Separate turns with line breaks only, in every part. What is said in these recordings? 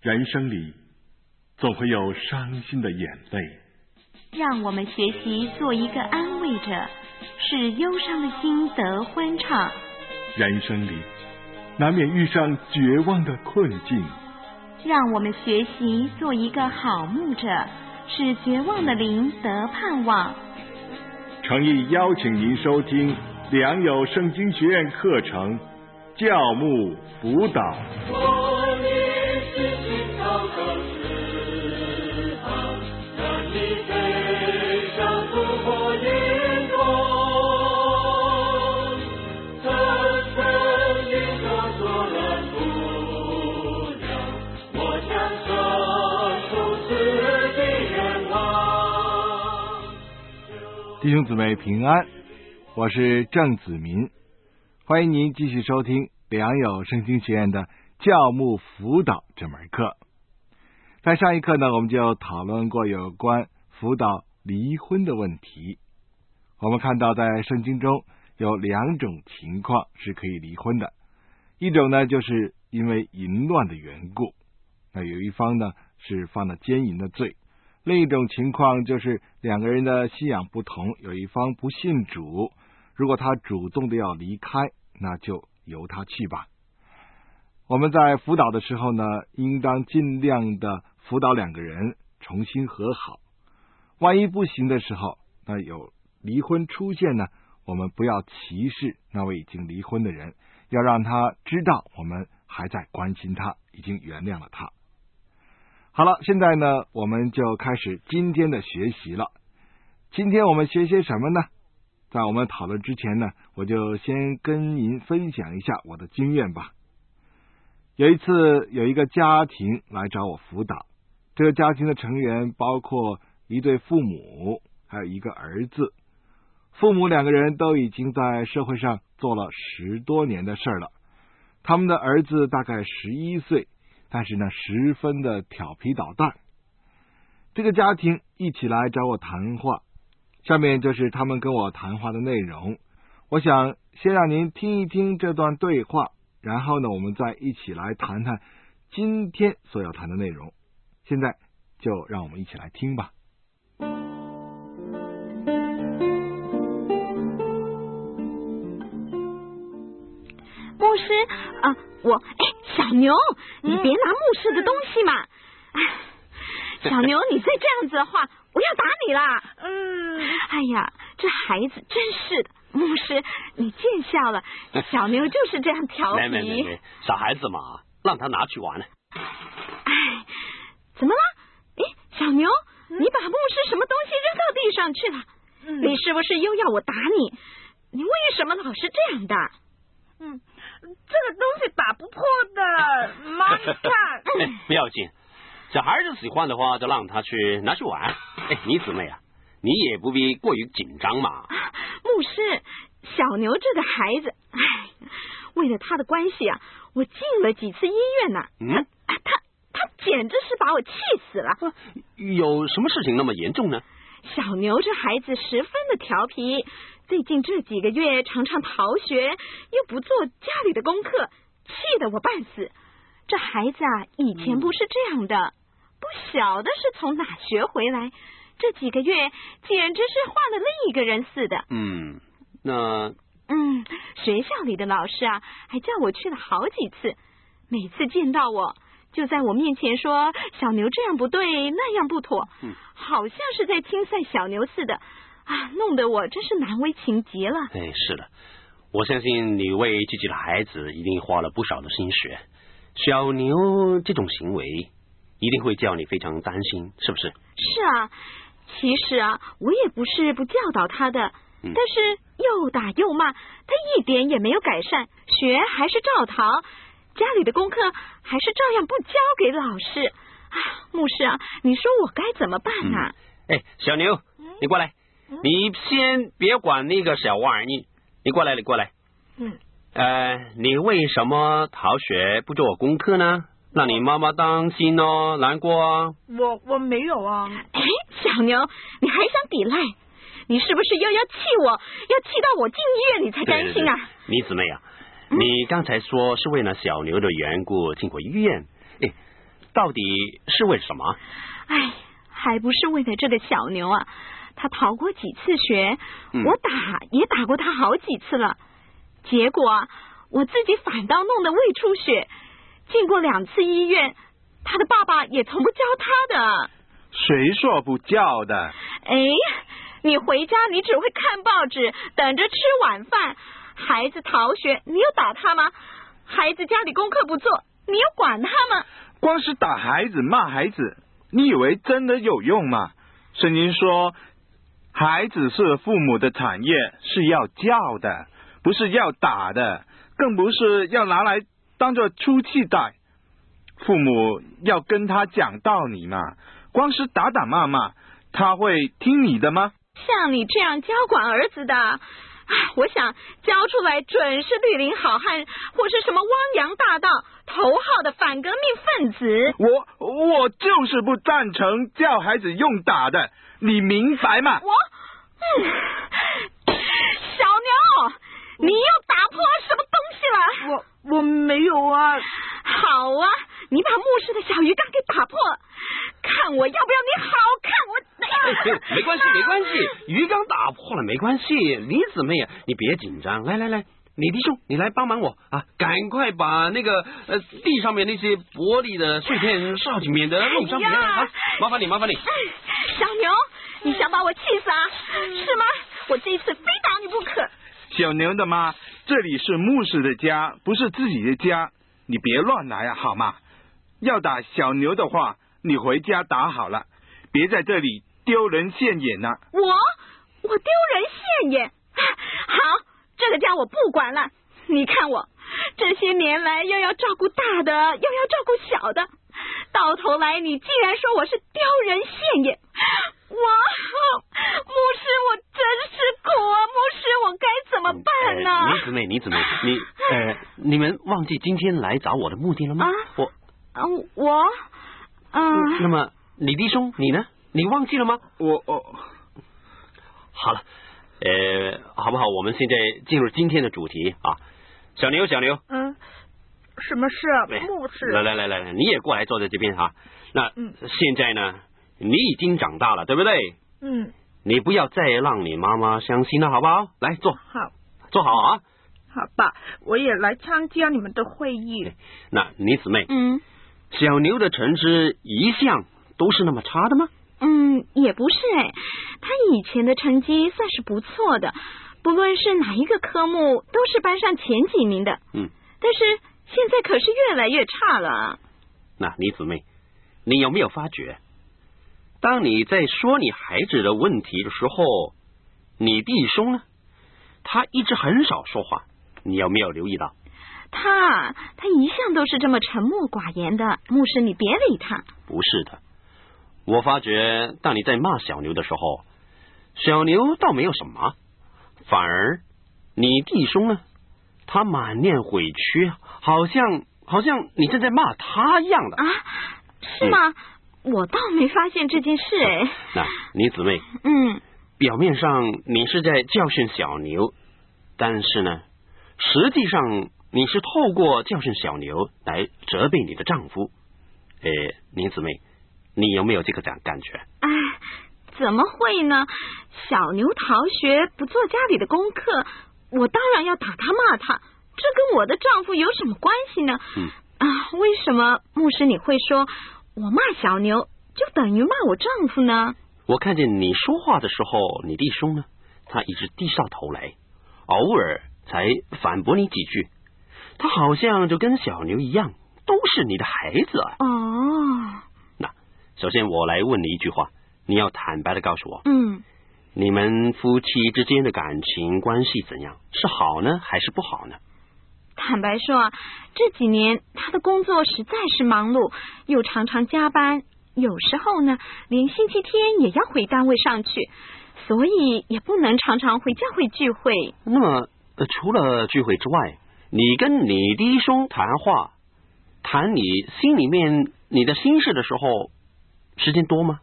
人生里总会有伤心的眼泪，
让我们学习做一个安慰者，使忧伤的心得欢畅。
人生里难免遇上绝望的困境，
让我们学习做一个好牧者，使绝望的灵得盼望。
诚意邀请您收听良友圣经学院课程教牧辅导。
弟兄姊妹平安，我是郑子民，欢迎您继续收听良友圣经学院的教牧辅导这门课。在上一课呢，我们就讨论过有关辅导离婚的问题。我们看到在圣经中有两种情况是可以离婚的，一种呢就是因为淫乱的缘故，那有一方呢是犯了奸淫的罪，另一种情况就是两个人的信仰不同，有一方不信主，如果他主动的要离开，那就由他去吧。我们在辅导的时候呢，应当尽量的辅导两个人重新和好。万一不行的时候，那有离婚出现呢，我们不要歧视那位已经离婚的人，要让他知道我们还在关心他，已经原谅了他。好了，现在呢，我们就开始今天的学习了。今天我们学些什么呢？在我们讨论之前呢，我就先跟您分享一下我的经验吧。有一次，有一个家庭来找我辅导，这个家庭的成员包括一对父母，还有一个儿子。父母两个人都已经在社会上做了10多年的事了，他们的儿子大概11岁，但是呢，十分的调皮捣蛋。这个家庭一起来找我谈话，下面就是他们跟我谈话的内容。我想先让您听一听这段对话，然后呢，我们再一起来谈谈今天所要谈的内容。现在就让我们一起来听吧。
牧师小牛，你别拿牧师的东西嘛。小牛，你再这样子的话，我要打你啦。哎呀，这孩子真是的。牧师，你见笑了，小牛就是这样调皮。
没，小孩子嘛，让他拿去玩了。
怎么了？小牛，你把牧师什么东西扔到地上去了？你是不是又要我打你？你为什么老是这样的？
这个东西打不破的，妈你看。
不要紧，小孩子喜欢的话就让他去拿去玩。你姊妹啊，你也不必过于紧张嘛。
牧师，小牛这个孩子，为了他的关系啊，我进了几次医院呢。他简直是把我气死了。
有什么事情那么严重呢？
小牛这孩子十分的调皮，最近这几个月常常逃学，又不做家里的功课，气得我半死。这孩子啊，以前不是这样的，不晓得是从哪学回来，这几个月简直是换了另一个人似的。学校里的老师啊，还叫我去了好几次，每次见到我就在我面前说小牛这样不对，那样不妥，好像是在轻赛小牛似的弄得我真是难为情极了。
是的，我相信你为自己的孩子一定花了不少的心血，小牛这种行为一定会叫你非常担心，是不是？
是啊，其实啊，我也不是不教导他的，但是又打又骂，他一点也没有改善，学还是照逃，家里的功课还是照样不交给老师。牧师啊，你说我该怎么办啊？
小牛，你过来，你先别管那个小玩意，你过来。你为什么逃学不做功课呢？让你妈妈担心哦，难过啊。
我没有啊。
小牛，你还想抵赖？你是不是又要气我，要气到我进医院你才甘心啊？
对，你姊妹啊，你刚才说是为了小牛的缘故进过医院， 到底是为什么？
哎，还不是为了这个小牛啊！他逃过几次学，我也打过他好几次了，结果我自己反倒弄得胃出血，进过2次医院，他的爸爸也从不教他的。
谁说不教的？
哎，你回家你只会看报纸，等着吃晚饭，孩子逃学你有打他吗？孩子家里功课不做，你有管他吗？
光是打孩子骂孩子，你以为真的有用吗？圣经说孩子是父母的产业，是要教的，不是要打的，更不是要拿来当作出气袋。父母要跟他讲道理嘛，光是打打骂骂，他会听你的吗？
像你这样教管儿子的，我想教出来准是绿林好汉，或是什么汪洋大盗、头号的反革命分子。
我就是不赞成教孩子用打的，你明白吗？
小牛，你又打破什么东西了？
我没有啊。
好啊，你把牧师的小鱼缸给打破了，看我要不要你好看我。
没关系，鱼缸打破了没关系，李姊妹啊，你别紧张，来，李弟兄，你来帮忙我啊，赶快把那个地上面那些玻璃的碎片烧起，免得弄伤别人啊！麻烦你。
小牛，你想把我气死啊？是吗？我这一次非打你不可。
小牛的妈，这里是牧师的家，不是自己的家，你别乱来啊，好吗？要打小牛的话，你回家打好了，别在这里丢人现眼啊。
我丢人现眼？好，这个家我不管了。你看我这些年来又要照顾大的，又要照顾小的，到头来你竟然说我是丢人现眼。牧师，我真是苦啊！牧师，我该怎么办呢？
李姊妹，你们忘记今天来找我的目的了吗？那么李弟兄你呢？你忘记了吗？好了，好不好？我们现在进入今天的主题啊。小牛，
什么事啊？牧师，
来，你也过来坐在这边啊。那现在呢，你已经长大了，对不对？你不要再让你妈妈伤心了，好不好？来坐，坐好啊。
好吧，我也来参加你们的会议。
那李姊妹，小牛的成绩一向都是那么差的吗？
也不是他以前的成绩算是不错的，不论是哪一个科目都是班上前几名的。但是现在可是越来越差了。
那李姊妹，你有没有发觉，当你在说你孩子的问题的时候，你弟兄呢，他一直很少说话，你有没有留意到？
他一向都是这么沉默寡言的，牧师你别理他。
不是的，我发觉当你在骂小牛的时候，小牛倒没有什么，反而你弟兄呢，他满面委屈，好像你正在骂他一样的。
是吗？我倒没发现这件事
那李姊妹，表面上你是在教训小牛，但是呢，实际上你是透过教训小牛来责备你的丈夫。李姊妹，你有没有这个感觉？
怎么会呢？小牛逃学不做家里的功课，我当然要打他骂他，这跟我的丈夫有什么关系呢？为什么牧师你会说我骂小牛就等于骂我丈夫呢？
我看见你说话的时候，你弟兄呢，他一直低下头来，偶尔才反驳你几句，他好像就跟小牛一样，都是你的孩子啊。那首先我来问你一句话，你要坦白的告诉我，你们夫妻之间的感情关系怎样？是好呢，还是不好呢？
坦白说这几年他的工作实在是忙碌，又常常加班，有时候呢连星期天也要回单位上去，所以也不能常常回教会聚会。
那么除了聚会之外，你跟你弟兄谈你心里面你的心事的时候，时间多吗？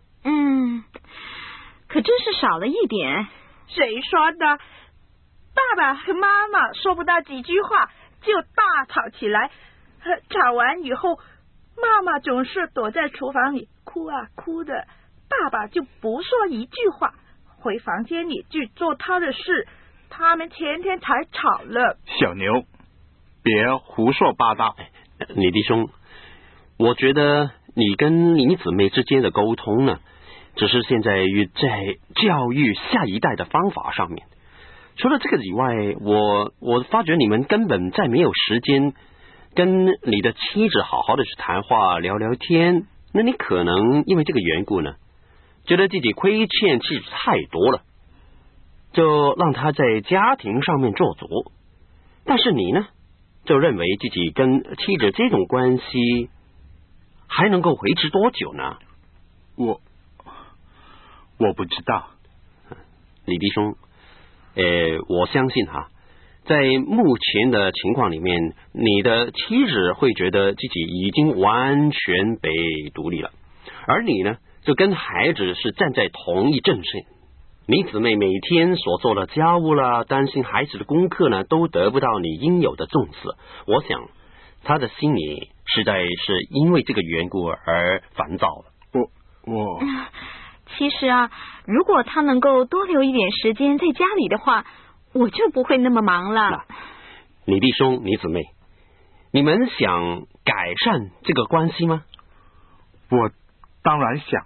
可真是少了一点。
谁说的？爸爸和妈妈说不到几句话就大吵起来，吵完以后妈妈总是躲在厨房里哭啊哭的，爸爸就不说一句话，回房间里去做他的事。他们前天才吵了。
小牛，别胡说八道。
李弟兄，我觉得你跟你姊妹之间的沟通呢，只是现在在教育下一代的方法上面。除了这个以外，我发觉你们根本再没有时间跟你的妻子好好的去谈话聊聊天。那你可能因为这个缘故呢，觉得自己亏欠妻子太多了，就让他在家庭上面做主。但是你呢，就认为自己跟妻子这种关系还能够维持多久呢？
我不知道。
李弟兄，我相信在目前的情况里面，你的妻子会觉得自己已经完全被独立了，而你呢，就跟孩子是站在同一阵线。你姊妹每天所做的家务啦，担心孩子的功课呢，都得不到你应有的重视。我想他的心里实在是因为这个缘故而烦躁了。
其实啊，如果他能够多留一点时间在家里的话，我就不会那么忙了。
你弟兄你姊妹，你们想改善这个关系吗？
我当然想，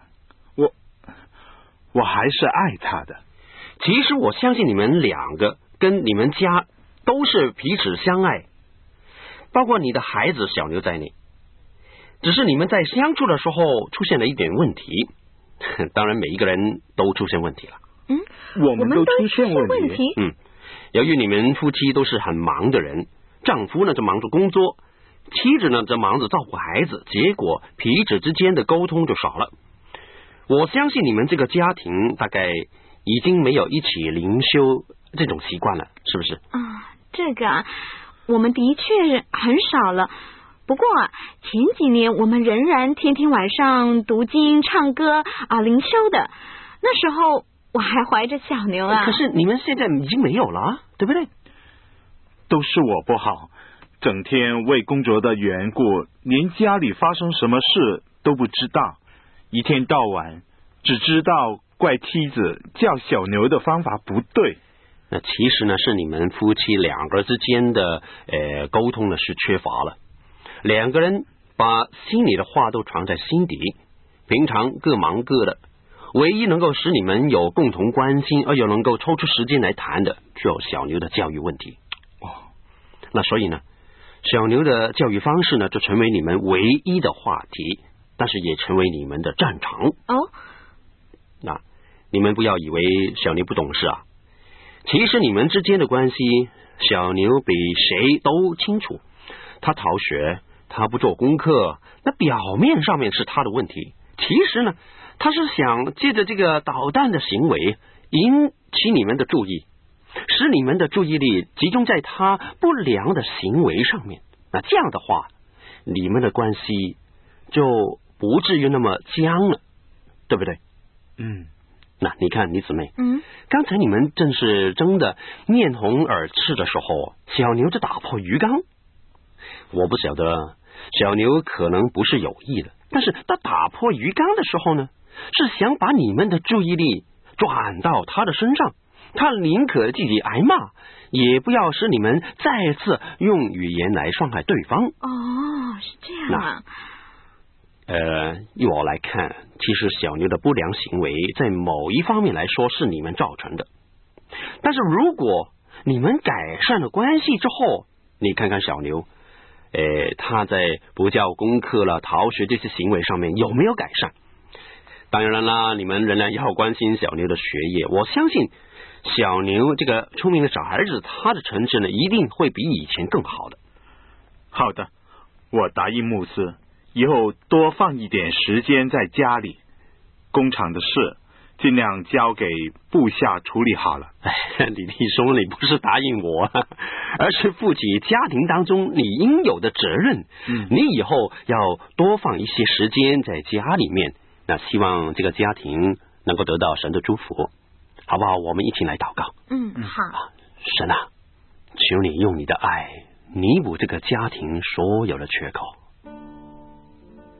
我还是爱他的。
其实我相信你们两个跟你们家都是彼此相爱，包括你的孩子小牛在内，只是你们在相处的时候出现了一点问题。当然每一个人都出现问题了。
我们都出现问题。
由于你们夫妻都是很忙的人，丈夫呢就忙着工作，妻子呢则忙着照顾孩子，结果彼此之间的沟通就少了。我相信你们这个家庭大概已经没有一起灵修这种习惯了，是不是？
这个我们的确很少了。不过前几年我们仍然天天晚上读经、唱歌灵修的。那时候我还怀着小牛啊。
可是你们现在已经没有了，对不对？
都是我不好，整天为工作的缘故，连家里发生什么事都不知道，一天到晚只知道怪妻子叫小牛的方法不对。
那其实呢，是你们夫妻两个之间的沟通呢是缺乏了。两个人把心里的话都藏在心底，平常各忙各的，唯一能够使你们有共同关心而又能够抽出时间来谈的，只有小牛的教育问题。那所以呢，小牛的教育方式呢，就成为你们唯一的话题，但是也成为你们的战场。那你们不要以为小牛不懂事啊，其实你们之间的关系，小牛比谁都清楚。他逃学，他不做功课，那表面上面是他的问题，其实呢，他是想借着这个捣蛋的行为引起你们的注意，使你们的注意力集中在他不良的行为上面。那这样的话，你们的关系就不至于那么僵了，对不对？那你看你姊妹，刚才你们正是争得面红耳赤的时候，小牛就打破鱼缸。我不晓得小牛可能不是有意的，但是他打破鱼缸的时候呢，是想把你们的注意力转到他的身上，他宁可自己挨骂，也不要使你们再次用语言来伤害对方。
是这样啊。
依我来看，其实小牛的不良行为在某一方面来说是你们造成的，但是如果你们改善了关系之后，你看看小牛他在不交功课了、逃学这些行为上面有没有改善？当然啦，你们仍然要关心小牛的学业。我相信小牛这个聪明的小孩子，他的成绩呢一定会比以前更好的。
好的，我答应牧师，以后多放一点时间在家里，工厂的事尽量交给部下处理好了。
李弟兄，你不是答应我，而是负起家庭当中你应有的责任。你以后要多放一些时间在家里面，那希望这个家庭能够得到神的祝福，好不好？我们一起来祷告。
好。
神啊，求你用你的爱弥补这个家庭所有的缺口。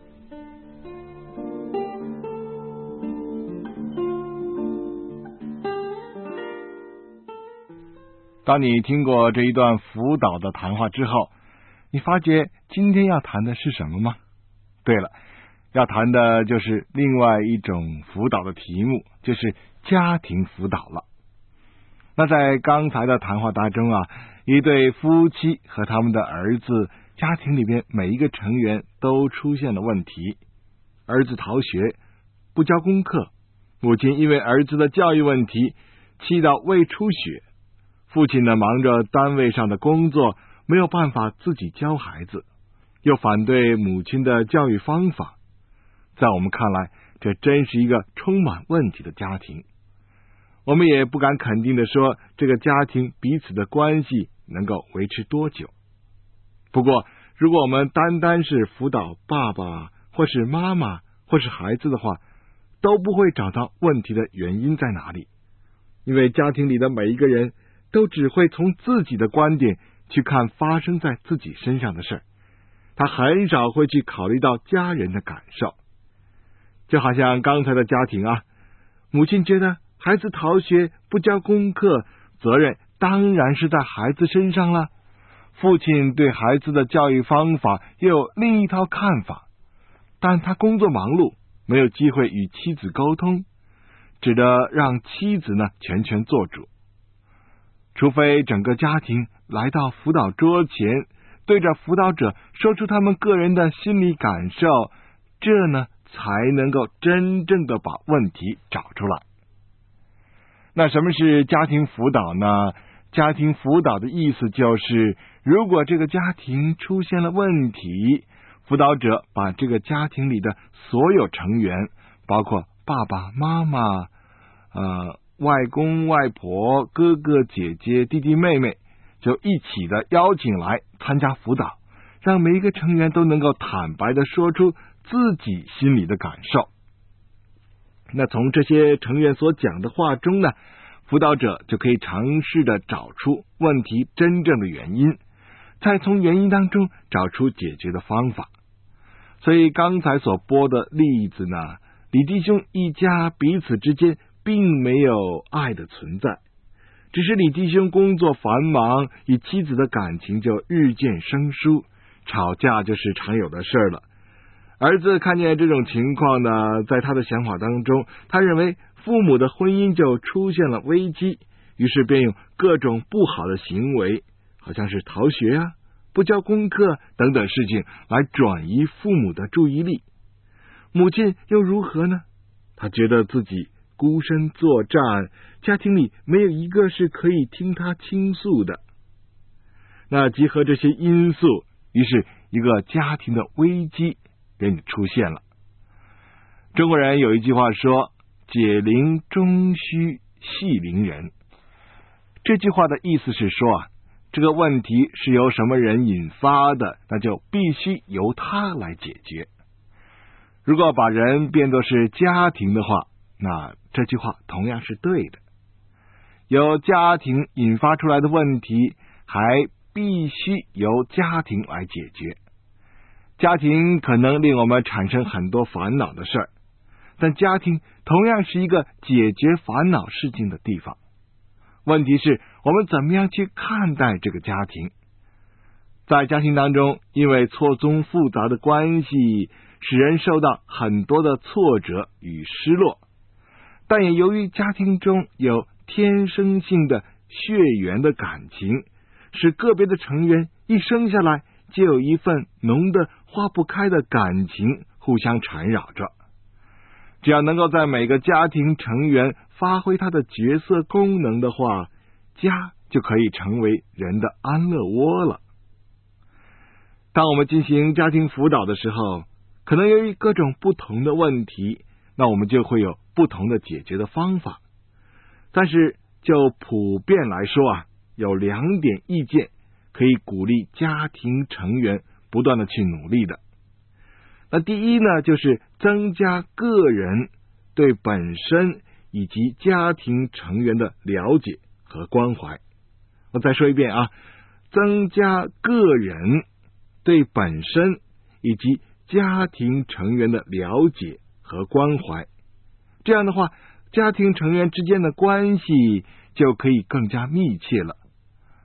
当你听过这一段辅导的谈话之后，你发觉今天要谈的是什么吗？对了，要谈的就是另外一种辅导的题目，就是家庭辅导了。那在刚才的谈话当中啊，一对夫妻和他们的儿子，家庭里边每一个成员都出现了问题。儿子逃学，不交功课，母亲因为儿子的教育问题气到胃出血，父亲呢忙着单位上的工作，没有办法自己教孩子，又反对母亲的教育方法。在我们看来，这真是一个充满问题的家庭。我们也不敢肯定的说，这个家庭彼此的关系能够维持多久。不过，如果我们单单是辅导爸爸或是妈妈或是孩子的话，都不会找到问题的原因在哪里。因为家庭里的每一个人都只会从自己的观点去看发生在自己身上的事儿，他很少会去考虑到家人的感受。就好像刚才的家庭啊，母亲觉得孩子逃学不交功课，责任当然是在孩子身上了。父亲对孩子的教育方法又有另一套看法，但他工作忙碌，没有机会与妻子沟通，只得让妻子呢全权做主。除非整个家庭来到辅导桌前，对着辅导者说出他们个人的心理感受，这呢才能够真正的把问题找出来。那什么是家庭辅导呢？家庭辅导的意思就是，如果这个家庭出现了问题，辅导者把这个家庭里的所有成员，包括爸爸妈妈、外公外婆、哥哥姐姐、弟弟妹妹，就一起的邀请来参加辅导，让每一个成员都能够坦白的说出自己心里的感受。那从这些成员所讲的话中呢，辅导者就可以尝试的找出问题真正的原因，再从原因当中找出解决的方法。所以刚才所播的例子呢，李弟兄一家彼此之间并没有爱的存在，只是李弟兄工作繁忙，与妻子的感情就日渐生疏，吵架就是常有的事了。儿子看见这种情况呢，在他的想法当中，他认为父母的婚姻就出现了危机，于是便用各种不好的行为，好像是逃学啊、不交功课等等事情来转移父母的注意力。母亲又如何呢？他觉得自己孤身作战，家庭里没有一个是可以听他倾诉的。那集合这些因素，于是一个家庭的危机便出现了。中国人有一句话说，解铃终须系铃人。这句话的意思是说啊，这个问题是由什么人引发的，那就必须由他来解决。如果把人变作是家庭的话，那这句话同样是对的。由家庭引发出来的问题，还必须由家庭来解决。家庭可能令我们产生很多烦恼的事儿，但家庭同样是一个解决烦恼事情的地方。问题是我们怎么样去看待这个家庭。在家庭当中，因为错综复杂的关系，使人受到很多的挫折与失落，但也由于家庭中有天生性的血缘的感情，使个别的成员一生下来就有一份浓得化不开的感情互相缠绕着。只要能够在每个家庭成员发挥他的角色功能的话，家就可以成为人的安乐窝了。当我们进行家庭辅导的时候，可能由于各种不同的问题，那我们就会有不同的解决的方法。但是就普遍来说啊，有2点意见可以鼓励家庭成员不断的去努力的。那第一呢，就是增加个人对本身以及家庭成员的了解和关怀。我再说一遍啊，增加个人对本身以及家庭成员的了解和关怀。这样的话，家庭成员之间的关系就可以更加密切了，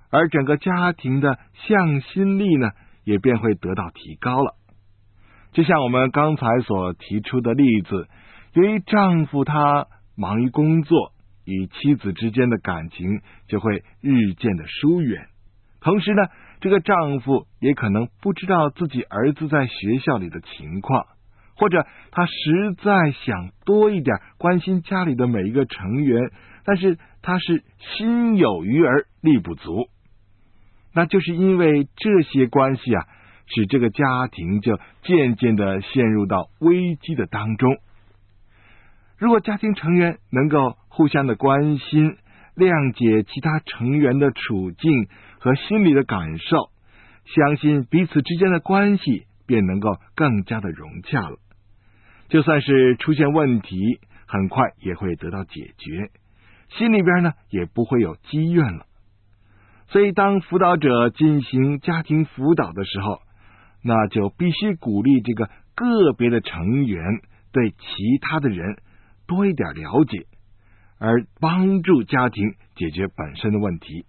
而整个家庭的向心力呢，也便会得到提高了。就像我们刚才所提出的例子，由于丈夫他忙于工作，与妻子之间的感情就会日渐的疏远。同时呢，这个丈夫也可能不知道自己儿子在学校里的情况，或者他实在想多一点关心家里的每一个成员，但是他是心有余而力不足。那就是因为这些关系啊，使这个家庭就渐渐的陷入到危机的当中。如果家庭成员能够互相的关心，谅解其他成员的处境和心理的感受，相信彼此之间的关系便能够更加的融洽了。就算是出现问题，很快也会得到解决，心里边呢也不会有积怨了。所以当辅导者进行家庭辅导的时候，那就必须鼓励这个个别的成员对其他的人多一点了解，而帮助家庭解决本身的问题。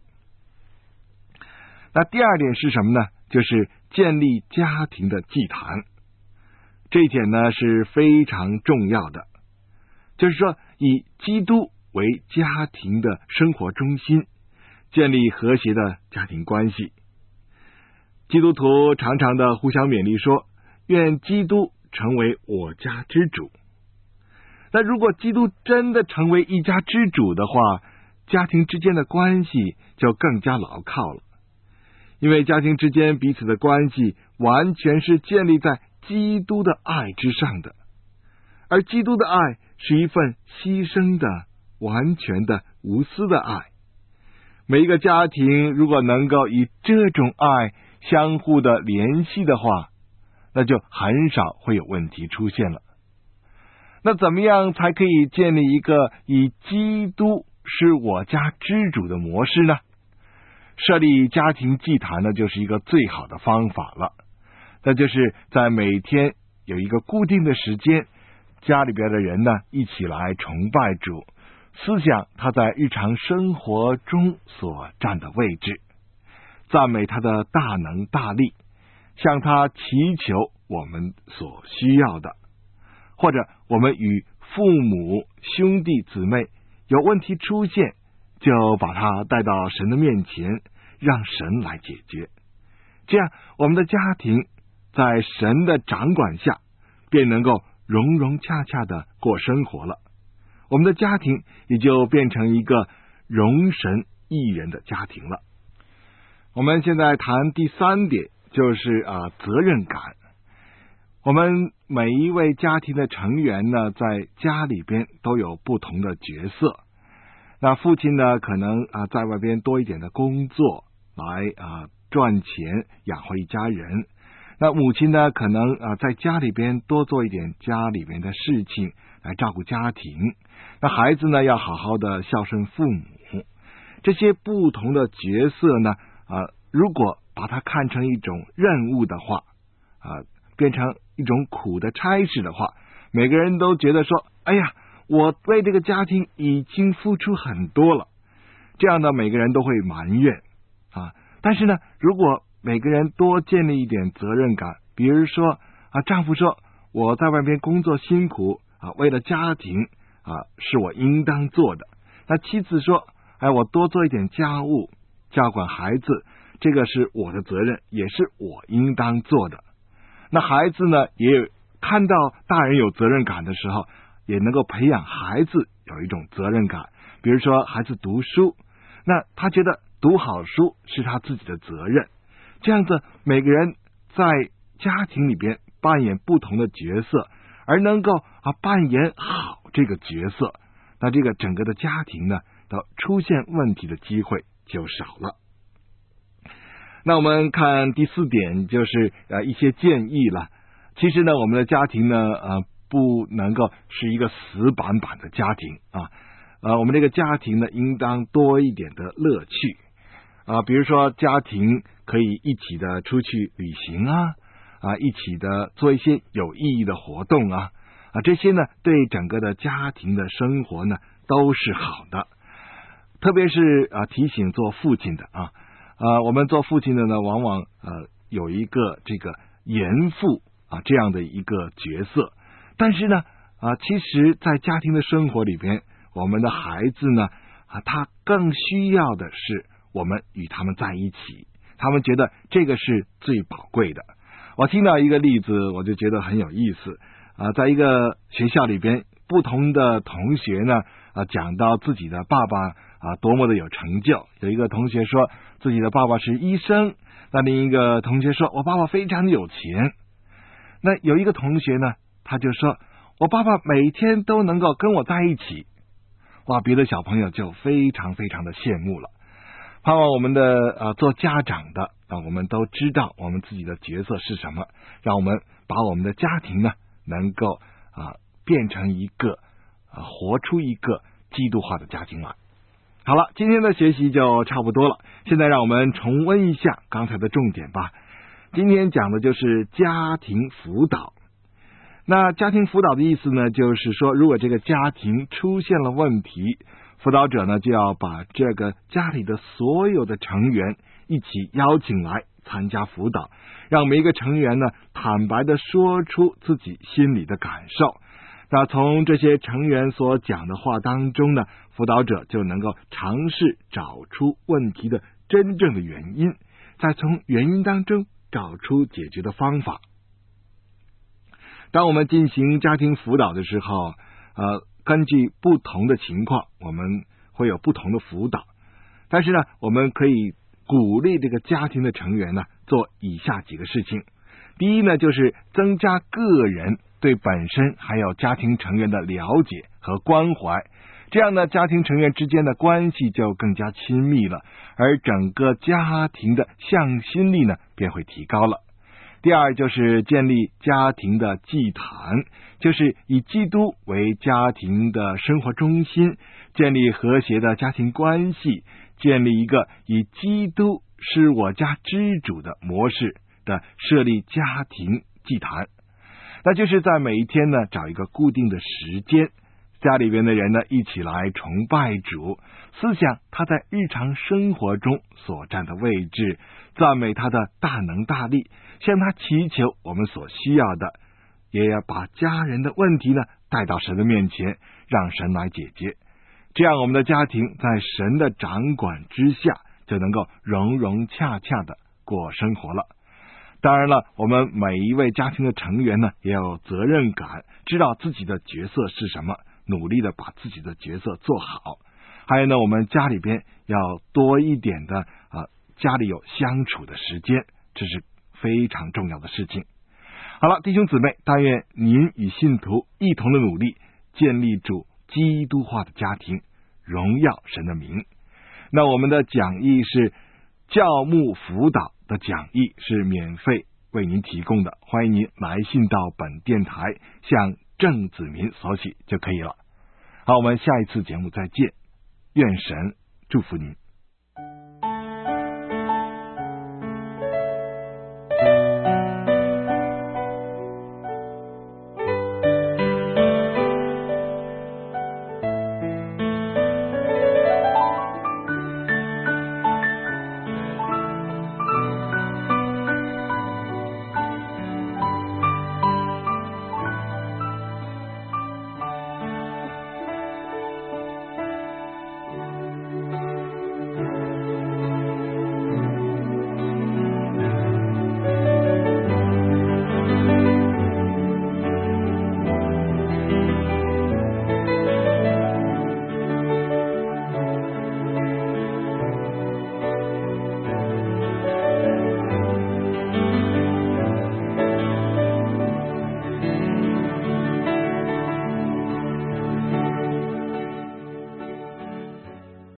那第二点是什么呢？就是建立家庭的祭坛。这一点呢是非常重要的，就是说以基督为家庭的生活中心，建立和谐的家庭关系。基督徒常常的互相勉励说，愿基督成为我家之主。那如果基督真的成为一家之主的话，家庭之间的关系就更加牢靠了。因为家庭之间彼此的关系完全是建立在基督的爱之上的，而基督的爱是一份牺牲的、完全的、无私的爱。每一个家庭如果能够以这种爱相互的联系的话，那就很少会有问题出现了。那怎么样才可以建立一个以基督是我家之主的模式呢？设立家庭祭坛呢，就是一个最好的方法了。那就是在每天有一个固定的时间，家里边的人呢一起来崇拜主，思想他在日常生活中所占的位置，赞美他的大能大力，向他祈求我们所需要的，或者我们与父母、兄弟姊妹有问题出现，就把他带到神的面前，让神来解决。这样我们的家庭在神的掌管下，便能够融融洽洽的过生活了。我们的家庭也就变成一个容神益人的家庭了。我们现在谈第三点，就是责任感。我们每一位家庭的成员呢，在家里边都有不同的角色。那父亲呢，可能在外边多一点的工作来赚钱养活一家人。那母亲呢，可能在家里边多做一点家里边的事情来照顾家庭。那孩子呢，要好好的孝顺父母。这些不同的角色呢，如果把它看成一种任务的话，变成一种苦的差事的话，每个人都觉得说，哎呀，我为这个家庭已经付出很多了，这样呢，每个人都会埋怨但是呢，如果每个人多建立一点责任感，比如说丈夫说，我在外面工作辛苦为了家庭是我应当做的。那妻子说，我多做一点家务，照管孩子，这个是我的责任，也是我应当做的。那孩子呢，也看到大人有责任感的时候，也能够培养孩子有一种责任感。比如说孩子读书，那他觉得读好书是他自己的责任。这样子每个人在家庭里边扮演不同的角色，而能够扮演好这个角色，那这个整个的家庭呢，都出现问题的机会就少了。那我们看第四点，就是一些建议了。其实呢，我们的家庭呢不能够是一个死板板的家庭我们这个家庭呢，应当多一点的乐趣比如说家庭可以一起的出去旅行一起的做一些有意义的活动这些呢对整个的家庭的生活呢都是好的。特别是提醒做父亲的我们做父亲的呢，往往有一个这个严父这样的一个角色，但是呢其实在家庭的生活里边，我们的孩子呢他更需要的是我们与他们在一起，他们觉得这个是最宝贵的。我听到一个例子，我就觉得很有意思在一个学校里边，不同的同学呢讲到自己的爸爸多么的有成就。有一个同学说自己的爸爸是医生，那另一个同学说我爸爸非常的有钱。那有一个同学呢，他就说我爸爸每天都能够跟我在一起。哇，别的小朋友就非常非常的羡慕了。盼望我们的做家长的我们都知道我们自己的角色是什么，让我们把我们的家庭呢能够变成一个活出一个基督化的家庭来。好了，今天的学习就差不多了，现在让我们重温一下刚才的重点吧。今天讲的就是家庭辅导。那家庭辅导的意思呢，就是说如果这个家庭出现了问题，辅导者呢就要把这个家里的所有的成员一起邀请来参加辅导，让每一个成员呢坦白的说出自己心里的感受。那从这些成员所讲的话当中呢，辅导者就能够尝试找出问题的真正的原因，再从原因当中找出解决的方法。当我们进行家庭辅导的时候，根据不同的情况，我们会有不同的辅导。但是呢，我们可以鼓励这个家庭的成员呢，做以下几个事情。第一呢，就是增加个人对本身还有家庭成员的了解和关怀，这样呢，家庭成员之间的关系就更加亲密了，而整个家庭的向心力呢，便会提高了。第二就是建立家庭的祭坛，就是以基督为家庭的生活中心，建立和谐的家庭关系，建立一个以基督是我家之主的模式的设立家庭祭坛。那就是在每一天呢，找一个固定的时间，家里边的人呢一起来崇拜主，思想他在日常生活中所占的位置，赞美他的大能大力，向他祈求我们所需要的，也要把家人的问题呢带到神的面前，让神来解决。这样我们的家庭在神的掌管之下，就能够融融洽洽的过生活了。当然了，我们每一位家庭的成员呢也有责任感，知道自己的角色是什么，努力的把自己的角色做好。还有呢，我们家里边要多一点的家里有相处的时间，这是非常重要的事情。好了，弟兄姊妹，但愿您与信徒一同的努力，建立主基督化的家庭，荣耀神的名。那我们的讲义是教牧辅导的讲义，是免费为您提供的，欢迎您来信到本电台向郑子民索取就可以了。好，我们下一次节目再见，愿神祝福您。